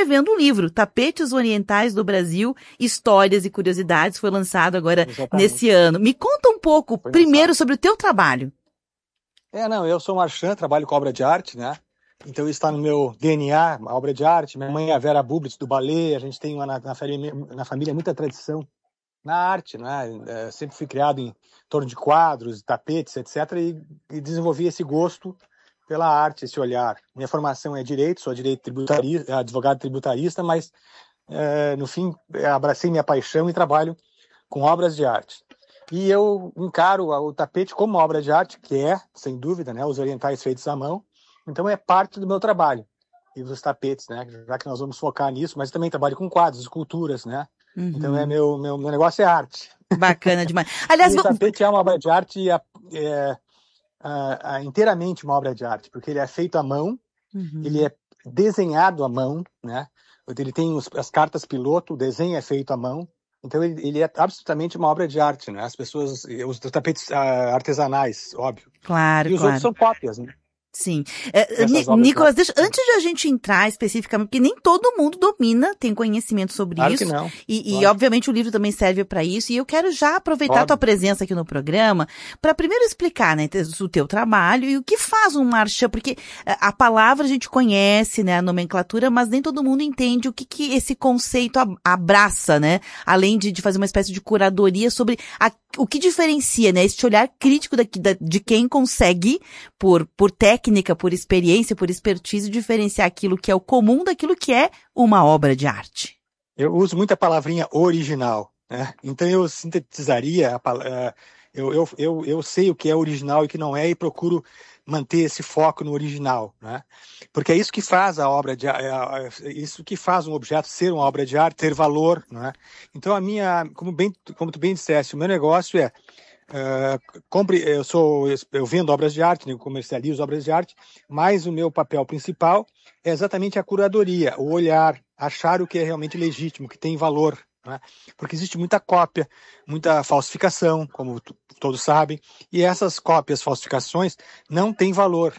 escrevendo um livro, Tapetes Orientais do Brasil, Histórias e Curiosidades, foi lançado agora nesse ano. Me conta um pouco, primeiro, sobre o teu trabalho. Eu sou marchand, trabalho com obra de arte, né? Então isso está no meu DNA, a obra de arte. Minha mãe é a Vera Bublitz, do ballet, a gente tem na família muita tradição na arte, né? Sempre fui criado em torno de quadros, tapetes, etc. E desenvolvi esse gosto pela arte, esse olhar. Minha formação é direito, sou advogado tributarista, mas no fim abracei minha paixão e trabalho com obras de arte. E eu encaro o tapete como uma obra de arte, que sem dúvida, né, os orientais feitos à mão. Então é parte do meu trabalho. E dos tapetes, né, já que nós vamos focar nisso, mas também trabalho com quadros, esculturas, né? Uhum. Então meu negócio é arte. Bacana demais. Aliás, o tapete é uma obra de arte inteiramente uma obra de arte, porque ele é feito à mão, ele é desenhado à mão, né? Ele tem as cartas piloto, o desenho é feito à mão. Então ele é absolutamente uma obra de arte, né? Os tapetes artesanais, óbvio. Claro, e os outros são cópias, né? Sim. Nicolas, antes de a gente entrar especificamente, porque nem todo mundo tem conhecimento sobre isso. Claro que não. E obviamente o livro também serve para isso. E eu quero já aproveitar a tua presença aqui no programa para primeiro explicar, né, o teu trabalho e o que faz um marchand, porque a palavra a gente conhece, né, a nomenclatura, mas nem todo mundo entende o que esse conceito abraça, né? Além de fazer uma espécie de curadoria sobre o que diferencia, né, este olhar crítico de quem consegue, por técnica, por experiência, por expertise, diferenciar aquilo que é o comum daquilo que é uma obra de arte. Eu uso muito a palavrinha original, né? Então eu sintetizaria eu sei o que é original e o que não é e procuro manter esse foco no original, né? Porque é isso que faz a obra de isso que faz um objeto ser uma obra de arte, ter valor, né? Então como tu bem disseste, o meu negócio é eu vendo obras de arte, né, comercializo obras de arte, mas o meu papel principal é exatamente a curadoria, o olhar, achar o que é realmente legítimo, que tem valor, né? Porque existe muita cópia, muita falsificação, como todos sabem, e essas cópias, falsificações não têm valor,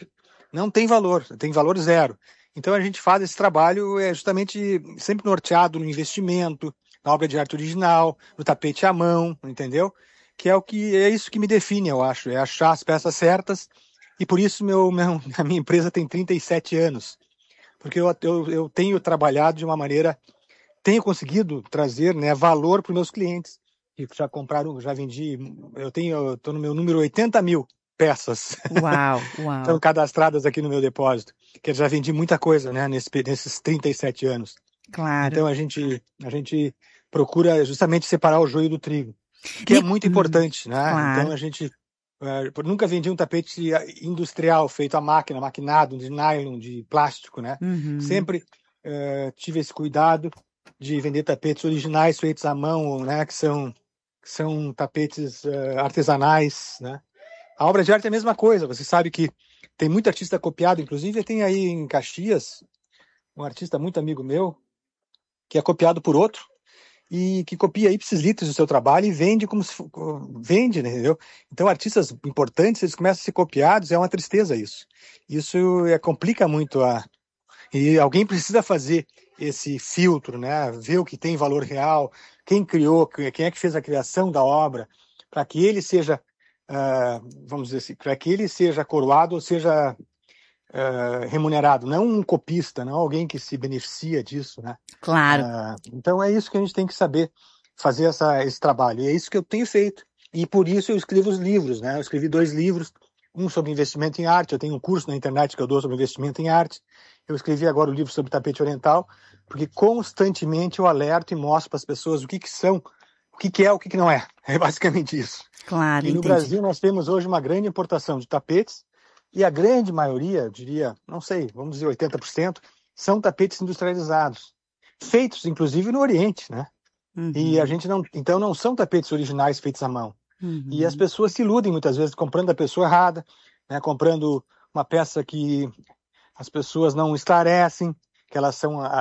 tem valor zero. Então a gente faz esse trabalho justamente sempre norteado no investimento, na obra de arte original, no tapete à mão, entendeu? Que é isso que me define, eu acho, é achar as peças certas, e por isso a minha empresa tem 37 anos, porque eu tenho trabalhado de uma maneira, tenho conseguido trazer, né, valor para os meus clientes, que já compraram, já vendi, eu estou no meu número 80 mil peças, Uau. Estão cadastradas aqui no meu depósito, que eu já vendi muita coisa, né, nesses 37 anos. Claro. Então a gente procura justamente separar o joio do trigo, que é muito importante, né? Claro. Então a gente nunca vendi um tapete industrial feito à máquina, maquinado, de nylon, de plástico, né? Sempre tive esse cuidado de vender tapetes originais feitos à mão, né? Que são tapetes artesanais, né? A obra de arte é a mesma coisa. Você sabe que tem muito artista copiado, inclusive tem aí em Caxias um artista muito amigo meu que é copiado por outro e que copia ipsis litteris do seu trabalho e vende vende, né, entendeu? Então artistas importantes, eles começam a ser copiados, é uma tristeza isso. Isso complica muito e alguém precisa fazer esse filtro, né? Ver o que tem valor real, quem criou, quem é que fez a criação da obra, para que ele seja, vamos dizer assim, para que ele seja coroado ou seja remunerado, não um copista, não alguém que se beneficia disso, né? Claro. Então é isso que a gente tem que saber fazer esse trabalho, e é isso que eu tenho feito, e por isso eu escrevo os livros, né? Eu escrevi 2 livros, um sobre investimento em arte, eu tenho um curso na internet que eu dou sobre investimento em arte, eu escrevi agora o livro sobre tapete oriental, porque constantemente eu alerto e mostro para as pessoas o que são, o que é, o que não é. É basicamente isso. Claro, e no Brasil nós temos hoje uma grande importação de tapetes, e a grande maioria, eu diria, não sei, vamos dizer 80%, são tapetes industrializados, feitos inclusive no Oriente, né? E a gente não são tapetes originais feitos à mão. E as pessoas se iludem muitas vezes comprando a pessoa errada, né? Comprando uma peça que as pessoas não esclarecem, que elas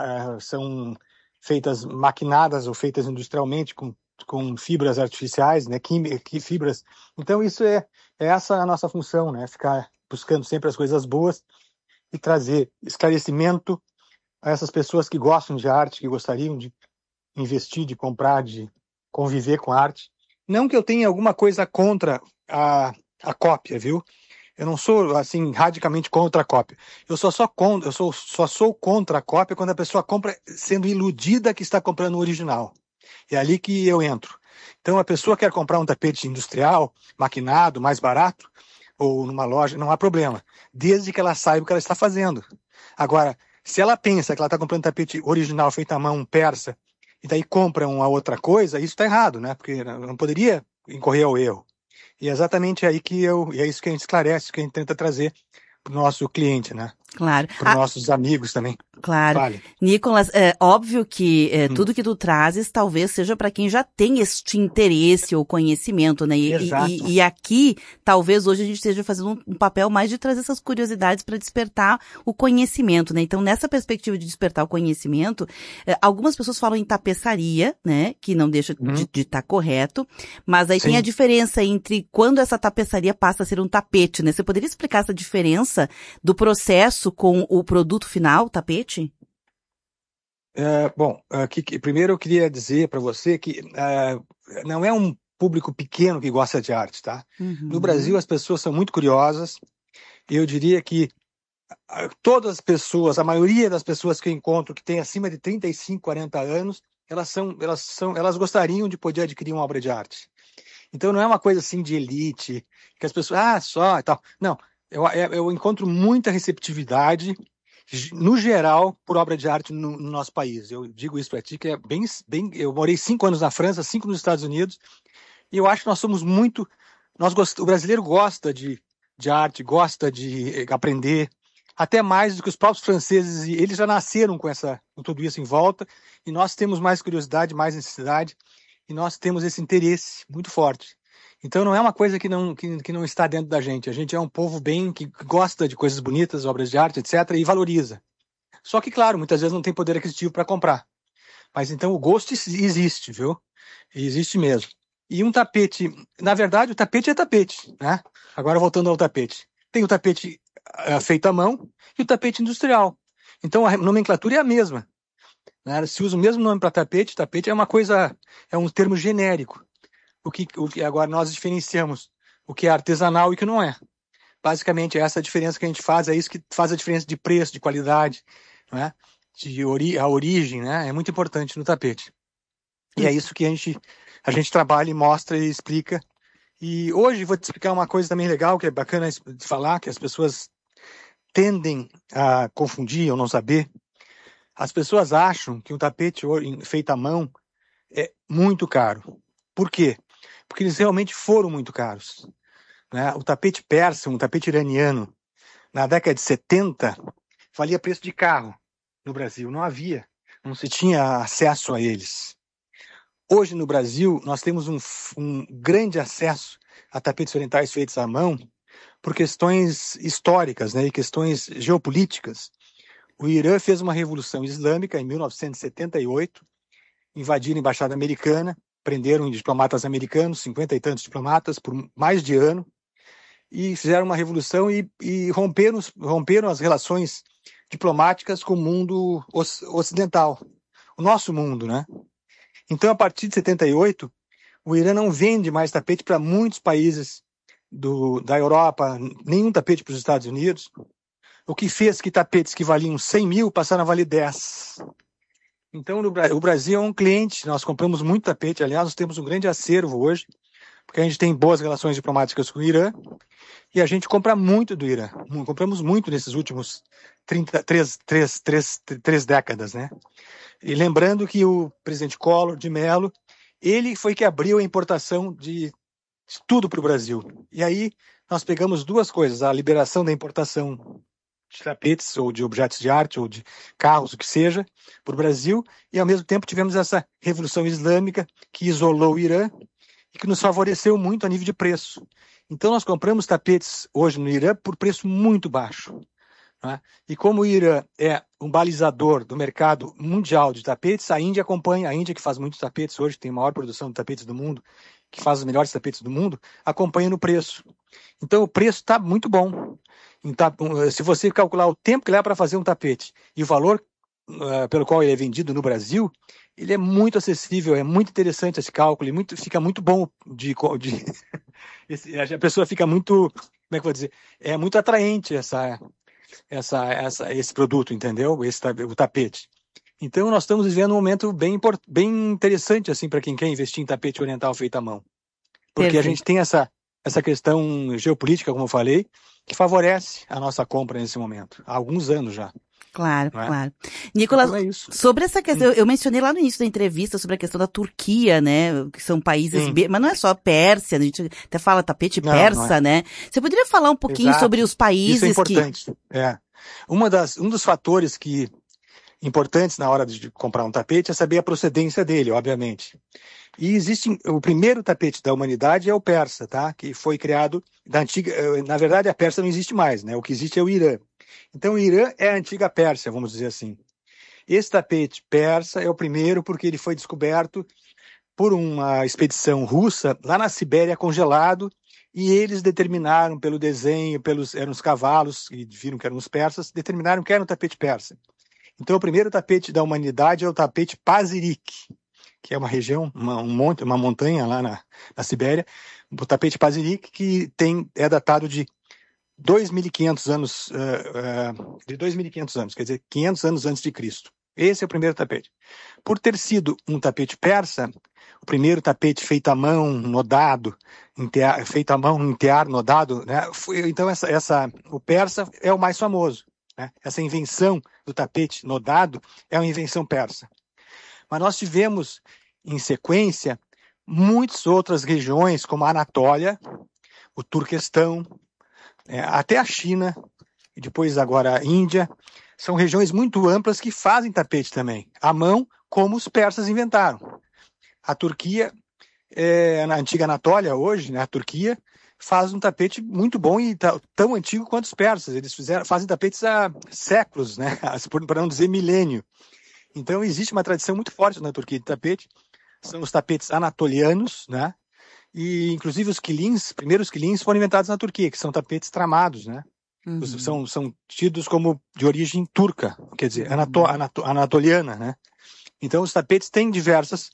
são feitas maquinadas ou feitas industrialmente com fibras artificiais, né? Fibras. Então isso essa a nossa função, né? Ficar buscando sempre as coisas boas e trazer esclarecimento a essas pessoas que gostam de arte, que gostariam de investir, de comprar, de conviver com arte. Não que eu tenha alguma coisa contra a cópia, viu? Eu não sou, assim, radicalmente contra a cópia. Eu só sou contra a cópia quando a pessoa compra sendo iludida que está comprando o original. É ali que eu entro. Então, a pessoa quer comprar um tapete industrial, maquinado, mais barato, ou numa loja, não há problema, desde que ela saiba o que ela está fazendo. Agora, se ela pensa que ela está comprando um tapete original feito à mão persa, e daí compra uma outra coisa, isso está errado, né? Porque não poderia incorrer ao erro. E é exatamente aí e é isso que a gente esclarece, que a gente tenta trazer para o nosso cliente, né? Claro. Para os nossos amigos também. Claro. Vale. Nicolas, é óbvio que tudo que tu trazes talvez seja para quem já tem este interesse ou conhecimento, né? E aqui, talvez hoje a gente esteja fazendo um papel mais de trazer essas curiosidades para despertar o conhecimento, né? Então, nessa perspectiva de despertar o conhecimento, algumas pessoas falam em tapeçaria, né? Que não deixa de estar correto, mas aí tem a diferença entre quando essa tapeçaria passa a ser um tapete, né? Você poderia explicar essa diferença do processo com o produto final, tapete? Primeiro eu queria dizer para você que não é um público pequeno que gosta de arte, tá? No Brasil as pessoas são muito curiosas. Eu diria que todas as pessoas, a maioria das pessoas que eu encontro que tem acima de 35, 40 anos, elas gostariam de poder adquirir uma obra de arte. Então não é uma coisa assim de elite, que as pessoas, só e tal. Não, eu encontro muita receptividade, no geral, por obra de arte no nosso país. Eu digo isso para ti, que é bem... Eu morei 5 anos na França, 5 nos Estados Unidos, e eu acho que nós somos muito... O brasileiro gosta de arte, gosta de aprender, até mais do que os próprios franceses, e eles já nasceram com tudo isso em volta, e nós temos mais curiosidade, mais necessidade, e nós temos esse interesse muito forte. Então não é uma coisa que não está dentro da gente. A gente é um povo que gosta de coisas bonitas, obras de arte, etc., e valoriza. Só que, claro, muitas vezes não tem poder aquisitivo para comprar. Mas então o gosto existe, viu? Existe mesmo. E um tapete, na verdade, o tapete é tapete, né? Agora voltando ao tapete. Tem o tapete feito à mão e o tapete industrial. Então a nomenclatura é a mesma, né? Se usa o mesmo nome para tapete, tapete é um termo genérico. O que agora nós diferenciamos o que é artesanal e o que não é. Basicamente, essa é a diferença que a gente faz, é isso que faz a diferença de preço, de qualidade, né? A origem, né? É muito importante no tapete. E é isso que a gente trabalha e mostra e explica. E hoje vou te explicar uma coisa também legal, que é bacana de falar, que as pessoas tendem a confundir ou não saber. As pessoas acham que um tapete feito à mão é muito caro. Por quê? Porque eles realmente foram muito caros, né? O tapete persa, um tapete iraniano, na década de 70, valia preço de carro no Brasil. Não se tinha acesso a eles. Hoje, no Brasil, nós temos um grande acesso a tapetes orientais feitos à mão por questões históricas, né, e questões geopolíticas. O Irã fez uma revolução islâmica em 1978, invadiram a embaixada americana, prenderam diplomatas americanos, 50 e tantos diplomatas, por mais de ano, e fizeram uma revolução e romperam as relações diplomáticas com o mundo ocidental, o nosso mundo, né? Então, a partir de 78, o Irã não vende mais tapete para muitos países da Europa, nenhum tapete para os Estados Unidos, o que fez que tapetes que valiam 100 mil passaram a valer 10. Então, o Brasil é um cliente, nós compramos muito tapete, aliás, nós temos um grande acervo hoje, porque a gente tem boas relações diplomáticas com o Irã, e a gente compra muito do Irã. Compramos muito nesses últimos 3 décadas, né? E lembrando que o presidente Collor de Mello, ele foi que abriu a importação de tudo para o Brasil. E aí nós pegamos duas coisas, a liberação da importação de tapetes ou de objetos de arte ou de carros, o que seja, para o Brasil, e ao mesmo tempo tivemos essa revolução islâmica que isolou o Irã e que nos favoreceu muito a nível de preço. Então nós compramos tapetes hoje no Irã por preço muito baixo, né? E como o Irã é um balizador do mercado mundial de tapetes, a Índia acompanha, a Índia que faz muitos tapetes hoje, tem a maior produção de tapetes do mundo, que faz os melhores tapetes do mundo, acompanha no preço. Então o preço está muito bom. Então, se você calcular o tempo que leva para fazer um tapete e o valor pelo qual ele é vendido no Brasil, ele é muito acessível, é muito interessante esse cálculo, fica muito bom a pessoa fica muito, como é que eu vou dizer, é muito atraente esse produto, entendeu? O tapete. Então nós estamos vivendo um momento bem interessante assim para quem quer investir em tapete oriental feito à mão, porque a gente tem essa questão geopolítica, como eu falei, que favorece a nossa compra nesse momento, há alguns anos já. Claro, claro. Nicolas, então sobre essa questão, eu mencionei lá no início da entrevista sobre a questão da Turquia, né, que são países, mas não é só Pérsia, a gente até fala tapete persa, né? Você poderia falar um pouquinho sobre os países Isso é importante. Um dos fatores importantes na hora de comprar um tapete é saber a procedência dele, obviamente. E o primeiro tapete da humanidade é o persa, tá? Que foi criado da antiga, na verdade a Pérsia não existe mais, né? O que existe é o Irã. Então o Irã é a antiga Pérsia, vamos dizer assim. Esse tapete persa é o primeiro porque ele foi descoberto por uma expedição russa lá na Sibéria, congelado, e eles determinaram pelo desenho, eram os cavalos, e viram que eram os persas, determinaram que era um tapete persa. Então o primeiro tapete da humanidade é o tapete Pazyryk, que é uma região, uma montanha lá na Sibéria, o tapete Pazyryk, que é datado de 2.500 anos, quer dizer, 500 anos antes de Cristo. Esse é o primeiro tapete. Por ter sido um tapete persa, o primeiro tapete feito à mão, nodado, feito à mão em tear nodado, né? Então o persa é o mais famoso, né? Essa invenção do tapete nodado é uma invenção persa. Mas nós tivemos, em sequência, muitas outras regiões, como a Anatólia, o Turquestão, até a China, e depois agora a Índia, são regiões muito amplas que fazem tapete também, à mão, como os persas inventaram. A Turquia, na antiga Anatólia hoje, né, a Turquia, faz um tapete muito bom e tão antigo quanto os persas. Eles fazem tapetes há séculos, né, para não dizer milênio. Então existe uma tradição muito forte na Turquia de tapete. São os tapetes anatolianos, né? E inclusive os primeiros quilins foram inventados na Turquia, que são tapetes tramados, né? Uhum. São tidos como de origem turca, quer dizer, anatoliana, né? Então os tapetes têm diversas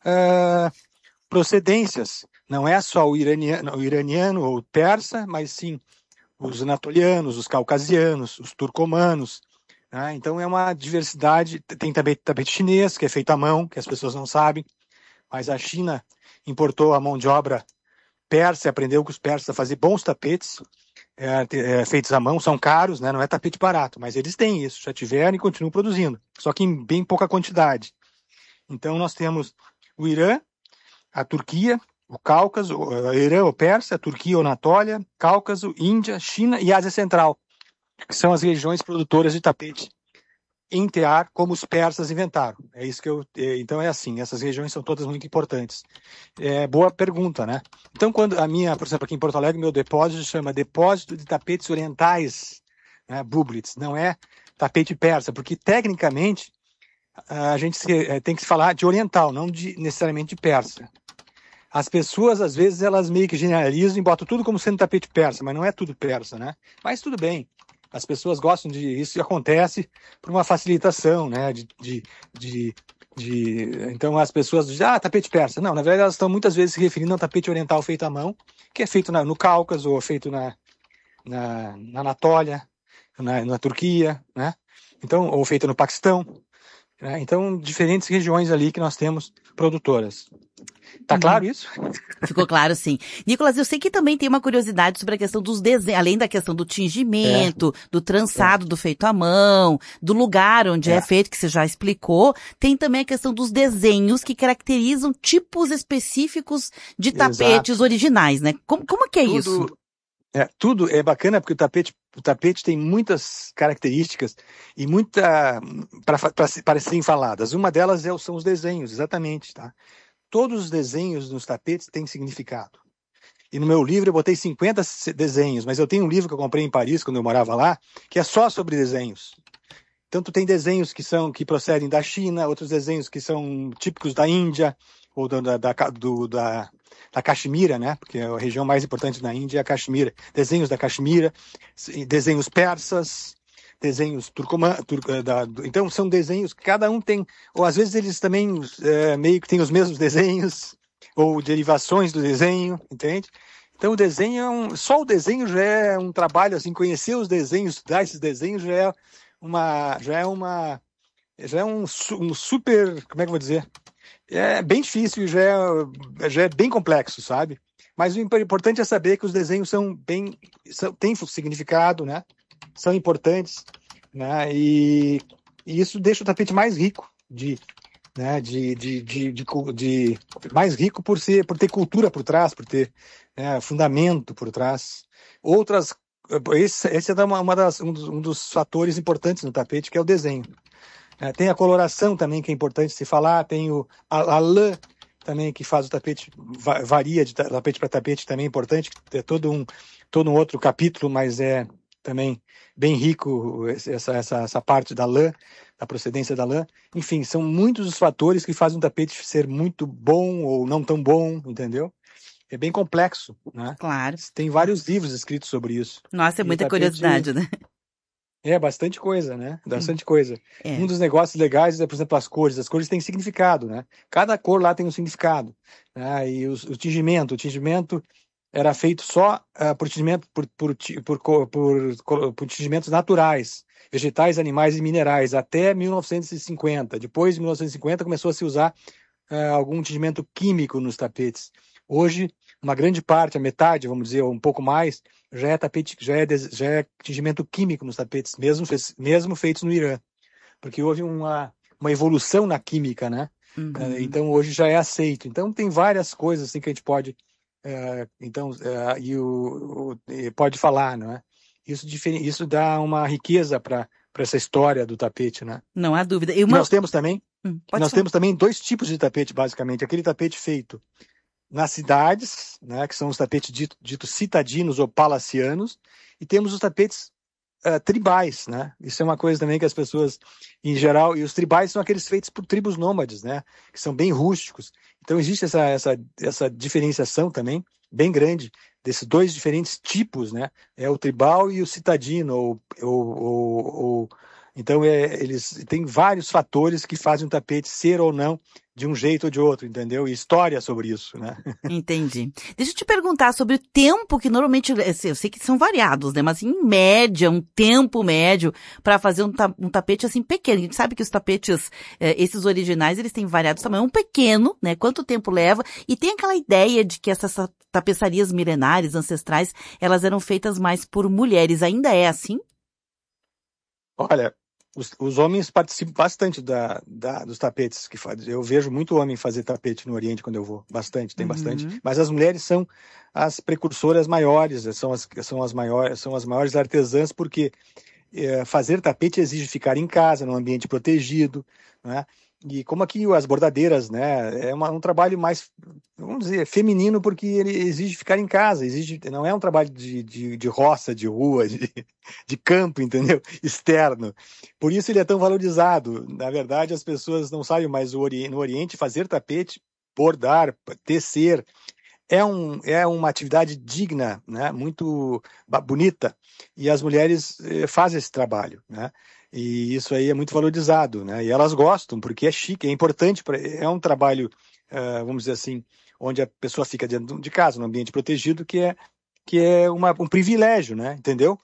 procedências. Não é só o iraniano ou o persa, mas sim os anatolianos, os caucasianos, os turcomanos. Né? Então é uma diversidade. Tem também tapete chinês, que é feito à mão, que as pessoas não sabem. Mas a China importou a mão de obra persa, aprendeu com os persas a fazer bons tapetes feitos à mão, são caros, né? Não é tapete barato, mas eles têm isso, já tiveram e continuam produzindo, só que em bem pouca quantidade. Então nós temos o Irã, a Turquia, o Cáucaso, o Irã ou Pérsia, a Turquia ou Anatólia, Cáucaso, Índia, China e Ásia Central, que são as regiões produtoras de tapete em tear, como os persas inventaram. É isso que então é assim, essas regiões são todas muito importantes. Boa pergunta, né? Então, quando por exemplo, aqui em Porto Alegre, meu depósito chama Depósito de Tapetes Orientais, né, Bublitz, não é tapete persa, porque tecnicamente a gente tem que falar de oriental, não necessariamente de persa. As pessoas, às vezes, elas meio que generalizam e botam tudo como sendo tapete persa, mas não é tudo persa, né? Mas tudo bem. As pessoas gostam isso acontece por uma facilitação, né? Então as pessoas dizem, tapete persa. Não, na verdade elas estão muitas vezes se referindo ao tapete oriental feito à mão, que é feito no Cáucaso, ou feito na Anatólia, na Turquia, né? Então, ou feito no Paquistão. Né? Então, diferentes regiões ali que nós temos produtoras. Tá claro isso? Ficou claro, sim. Nicolas, eu sei que também tem uma curiosidade sobre a questão dos desenhos, além da questão do tingimento, do trançado do feito à mão, do lugar onde é feito, que você já explicou. Tem também a questão dos desenhos que caracterizam tipos específicos de tapetes originais, né? Como que é isso? Tudo é bacana porque o tapete tem muitas características e para serem faladas. Uma delas são os desenhos, exatamente, tá? Todos os desenhos nos tapetes têm significado. E no meu livro eu botei 50 desenhos, mas eu tenho um livro que eu comprei em Paris, quando eu morava lá, que é só sobre desenhos. Tanto tem desenhos que procedem da China, outros desenhos que são típicos da Índia, ou da Caxemira, né? Porque a região mais importante da Índia é a Caxemira. Desenhos da Caxemira, desenhos persas, desenhos então são desenhos, cada um tem, ou às vezes eles também meio que têm os mesmos desenhos, ou derivações do desenho, entende? Então o desenho só o desenho já é um trabalho, assim, conhecer os desenhos, estudar esses desenhos já é um super, como é que eu vou dizer? É bem difícil, já é bem complexo, sabe? Mas o importante é saber que os desenhos têm significado, né? São importantes, né? E isso deixa o tapete mais rico mais rico por ter cultura por trás, por ter fundamento por trás. Esse é um dos fatores importantes no tapete, que é o desenho. Tem a coloração também, que é importante se falar, tem a lã também, que faz o tapete, varia de tapete para tapete, também é importante, é todo um outro capítulo, mas é também bem rico essa parte da lã, da procedência da lã. Enfim, são muitos os fatores que fazem um tapete ser muito bom ou não tão bom, entendeu? É bem complexo, né? Claro. Tem vários livros escritos sobre isso. Nossa, é muita curiosidade, né? É bastante coisa, né? Bastante coisa. É. Um dos negócios legais é, por exemplo, as cores. As cores têm significado, né? Cada cor lá tem um significado. Né? E o tingimento era feito só por tingimentos naturais, vegetais, animais e minerais, até 1950. Depois de 1950 começou a se usar algum tingimento químico nos tapetes. Hoje, uma grande parte, a metade, vamos dizer, ou um pouco mais, já é tingimento químico nos tapetes, mesmo feitos no Irã, porque houve uma evolução na química, né? Uhum. Então hoje já é aceito. Então tem várias coisas assim que a gente pode pode falar, não é? Isso dá uma riqueza para essa história do tapete, né? Não há dúvida. Nós temos também temos também dois tipos de tapete, basicamente. Aquele tapete feito nas cidades, né, que são os tapetes ditos citadinos ou palacianos, e temos os tapetes tribais, né? Isso é uma coisa também que as pessoas, em geral, e os tribais são aqueles feitos por tribos nômades, né? Que são bem rústicos. Então existe essa diferenciação também, bem grande, desses dois diferentes tipos, né? É o tribal e o citadino, então eles têm vários fatores que fazem o tapete ser ou não de um jeito ou de outro, entendeu? E história sobre isso, né? Entendi. Deixa eu te perguntar sobre o tempo que normalmente, eu sei que são variados, né? Mas em média, um tempo médio para fazer um tapete assim pequeno. A gente sabe que os tapetes, esses originais, eles têm variados tamanhos. Um pequeno, né? Quanto tempo leva? E tem aquela ideia de que essas tapeçarias milenares, ancestrais, elas eram feitas mais por mulheres. Ainda é assim? Olha, os homens participam bastante dos tapetes que fazem. Eu vejo muito homem fazer tapete no Oriente quando eu vou. Tem bastante. Mas as mulheres são as precursoras maiores, são as maiores artesãs, porque fazer tapete exige ficar em casa, num ambiente protegido, né? E como aqui as bordadeiras, né, é um trabalho mais, vamos dizer, feminino, porque ele exige ficar em casa, não é um trabalho de roça, de rua, de campo, entendeu? Externo. Por isso ele é tão valorizado. Na verdade, as pessoas não sabem, mas no Oriente fazer tapete, bordar, tecer, é uma atividade digna, né? Muito bonita, e as mulheres fazem esse trabalho, né? E isso aí é muito valorizado, né? E elas gostam, porque é chique, é importante, é um trabalho, vamos dizer assim, onde a pessoa fica dentro de casa, num ambiente protegido, que é um privilégio, né? Entendeu?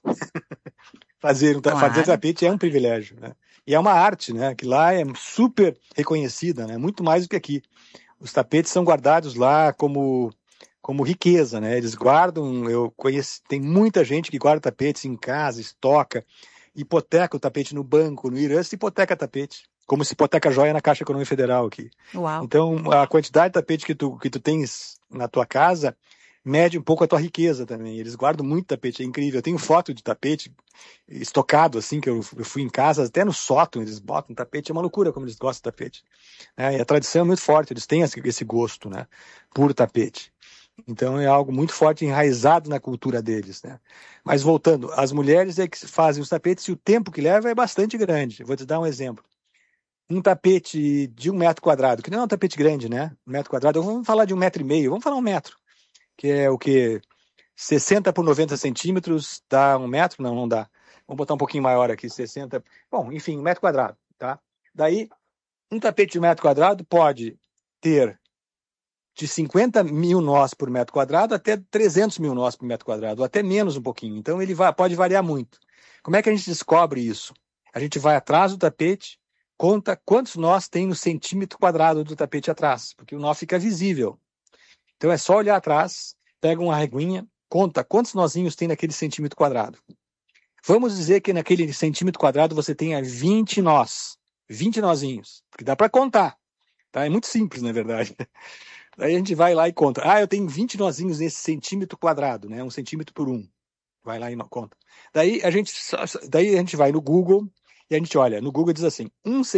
Fazer tapete é um privilégio, né? E é uma arte, né? Que lá é super reconhecida, né? Muito mais do que aqui. Os tapetes são guardados lá como riqueza, né? Eles guardam, eu conheço, tem muita gente que guarda tapetes em casa, estoca, hipoteca o tapete no banco. No Irã se hipoteca tapete, como se hipoteca joia na Caixa Econômica Federal aqui. Uau. Então, a quantidade de tapete que tu tens na tua casa mede um pouco a tua riqueza também. Eles guardam muito tapete, é incrível. Eu tenho foto de tapete estocado, assim, que eu fui em casa, até no sótão eles botam tapete, é uma loucura como eles gostam de tapete. E a tradição é muito forte, eles têm esse gosto, né, por tapete. Então é algo muito forte, enraizado na cultura deles, né? Mas voltando, as mulheres é que fazem os tapetes e o tempo que leva é bastante grande. Vou te dar um exemplo. Um tapete de 1 metro quadrado, que não é um tapete grande, né? 1 metro quadrado, vamos falar de 1,5 metro, vamos falar 1 metro, que é o quê? 60 por 90 centímetros dá 1 metro? Não dá. Vamos botar um pouquinho maior aqui, 60. Bom, enfim, 1 metro quadrado, tá? Daí, um tapete de 1 metro quadrado pode ter de 50 mil nós por metro quadrado até 300 mil nós por metro quadrado, ou até menos um pouquinho. Então, ele pode variar muito. Como é que a gente descobre isso? A gente vai atrás do tapete, conta quantos nós tem no centímetro quadrado do tapete atrás, porque o nó fica visível. Então, é só olhar atrás, pega uma reguinha, conta quantos nozinhos tem naquele centímetro quadrado. Vamos dizer que naquele centímetro quadrado você tenha 20 nós, 20 nozinhos, porque dá para contar. Tá? É muito simples, na verdade. Daí a gente vai lá e conta. Eu tenho 20 nozinhos nesse centímetro quadrado, né? 1 centímetro por 1. Vai lá e conta. Daí a gente vai no Google e a gente olha. No Google diz assim,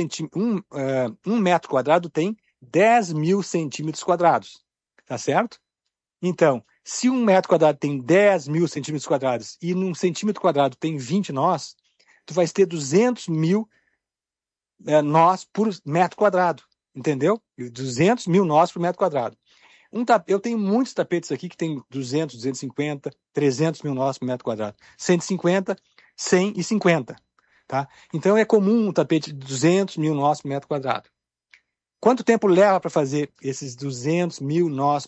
1 metro quadrado tem 10 mil centímetros quadrados. Tá certo? Então, se 1 metro quadrado tem 10 mil centímetros quadrados e num centímetro quadrado tem 20 nós, tu vai ter 200 mil nós por metro quadrado. Entendeu? 200 mil nós por metro quadrado. Eu tenho muitos tapetes aqui que tem 200, 250, 300 mil nós por metro quadrado. 150, 100 e 50. Tá? Então é comum um tapete de 200 mil nós por metro quadrado. Quanto tempo leva para fazer esses 200 mil nós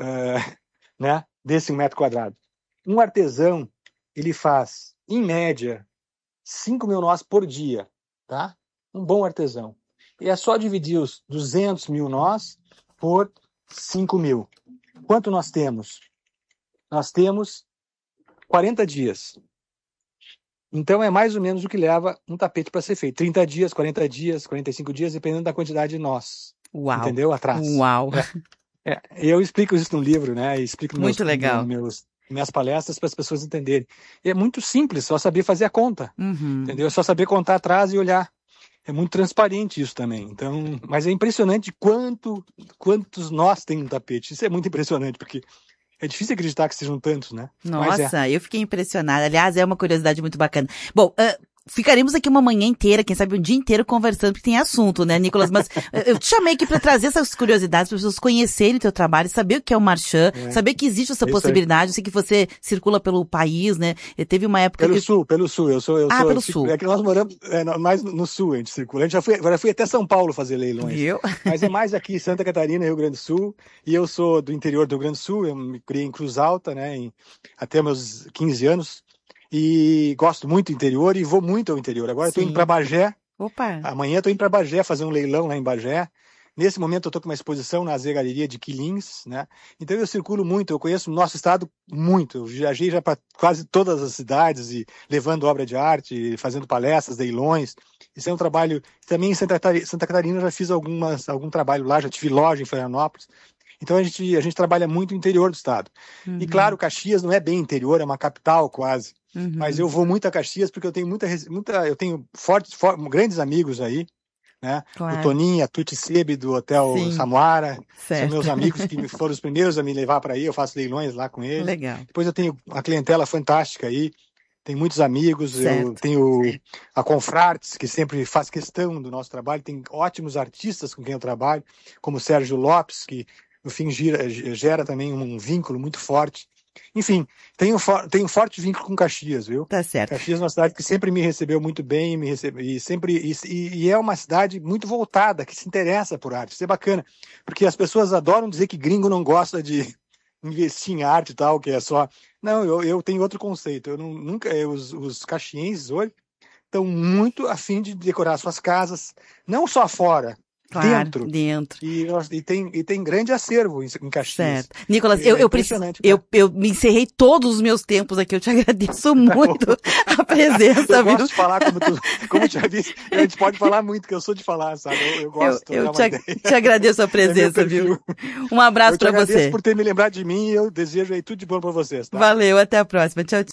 né, desse 1 metro quadrado? Um artesão, ele faz, em média, 5 mil nós por dia. Tá? Um bom artesão. E é só dividir os 200 mil nós por 5 mil. Quanto nós temos? Nós temos 40 dias. Então é mais ou menos o que leva um tapete para ser feito. 30 dias, 40 dias, 45 dias, dependendo da quantidade de nós. Uau. Entendeu? Atrás. Uau. Eu explico isso no livro, né? Explico muito legal. Minhas palestras para as pessoas entenderem. E é muito simples, só saber fazer a conta. Uhum. Entendeu? É só saber contar atrás e olhar. É muito transparente isso também. Então, mas é impressionante quantos nós tem no tapete. Isso é muito impressionante, porque é difícil acreditar que sejam tantos, né? Nossa, eu fiquei impressionada. Aliás, é uma curiosidade muito bacana. Bom, ficaremos aqui uma manhã inteira, quem sabe um dia inteiro conversando, porque tem assunto, né, Nicolas? Mas eu te chamei aqui para trazer essas curiosidades, para as pessoas conhecerem o teu trabalho, saber o que é o marchand, saber que existe essa possibilidade. Eu sei que você circula pelo país, né? Teve uma época pelo sul. pelo sul. É que nós moramos mais no sul, a gente circula. Agora fui até São Paulo fazer leilões. Viu? Mas é mais aqui, Santa Catarina, Rio Grande do Sul. E eu sou do interior do Rio Grande do Sul, eu me criei em Cruz Alta, né? Até meus 15 anos. E gosto muito do interior e vou muito ao interior. Agora estou indo para Bagé. Opa! Amanhã estou indo para Bagé fazer um leilão lá em Bagé. Nesse momento eu estou com uma exposição na Zé Galeria de Quilins, né? Então eu circulo muito, eu conheço o nosso estado muito. Eu viajei já para quase todas as cidades e levando obra de arte, fazendo palestras, leilões. Isso é um trabalho. Também em Santa Catarina eu já fiz algum trabalho lá, já tive loja em Florianópolis. Então a gente trabalha muito no interior do estado. Uhum. E claro, Caxias não é bem interior, é uma capital quase. Uhum. Mas eu vou muito a Caxias porque eu tenho eu tenho grandes amigos aí, né? Claro. O Toninho, a Tuti Sebe do Hotel Samuara, são meus amigos que foram os primeiros a me levar para aí, eu faço leilões lá com eles. Legal. Depois eu tenho uma clientela fantástica aí, tenho muitos amigos, eu tenho a Confrartes, que sempre faz questão do nosso trabalho, tem ótimos artistas com quem eu trabalho, como o Sérgio Lopes, que no fim gera também um vínculo muito forte. Enfim, tenho um forte vínculo com Caxias, viu? Tá certo. Caxias é uma cidade que sempre me recebeu muito bem, e é uma cidade muito voltada, que se interessa por arte. Isso é bacana, porque as pessoas adoram dizer que gringo não gosta de investir em arte e tal, que é só... Não, eu tenho outro conceito. Os caxienses hoje estão muito a fim de decorar suas casas, não só fora, claro, dentro. E tem grande acervo em Caxias. Certo. Nicolas, eu me encerrei todos os meus tempos aqui. Eu te agradeço muito a presença. Eu gosto de falar, como eu já disse, a gente pode falar muito, que eu sou de falar, sabe? Eu gosto. Eu te agradeço a presença, viu? Um abraço para você. Eu te agradeço por ter me lembrado de mim e eu desejo aí tudo de bom para vocês. Tá? Valeu, até a próxima. Tchau, tchau.